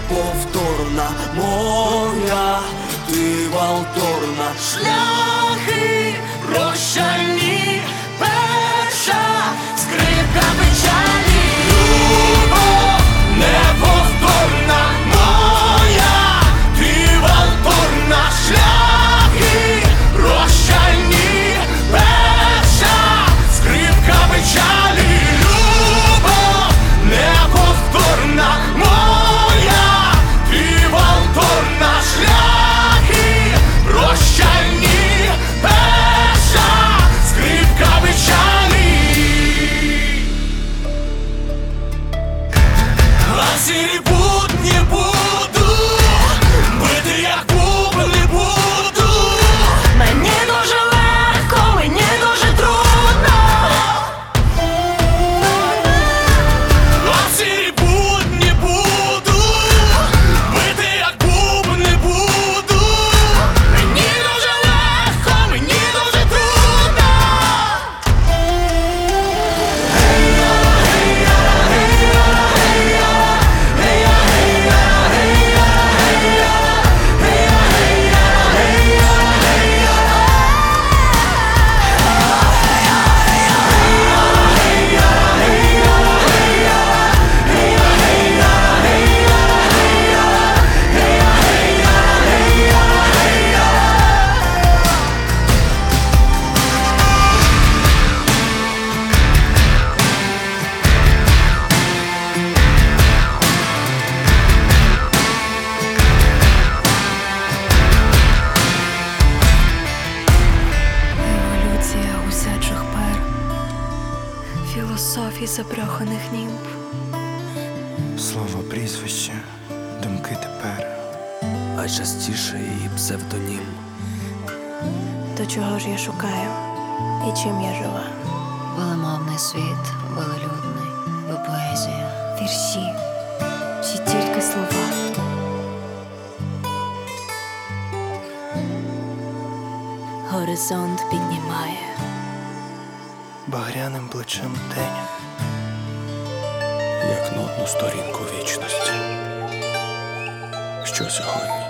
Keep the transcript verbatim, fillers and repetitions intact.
неповторна, моя ти валторна. Шляхи прощальні, перша скрипка печалі. Любов неповторна, моя ти валторна. Шляхи прощальні, перша скрипка печалі. Любов неповторна, моя ти валторна. Шляхи прощальні, перша скрипка печалі. А сірі будні буду бити, як бубни буду. Мені дуже легко, мені дуже трудно. А сірі будні буду бити, як бубни буду. Мені дуже легко, мені дуже трудно. Еволюція гусячих пер, філософій запряханих німб. Слово, прізвище, думки тепер, А частіше її псевдонім. То чого ж я шукаю і чим я жива? Велемовний світ, велелюдний, ви поезія. Вірші чи тільки слова? Горизонт піднімає. багряним плечем день. Як на одну сторінку вічності. Що сьогодні?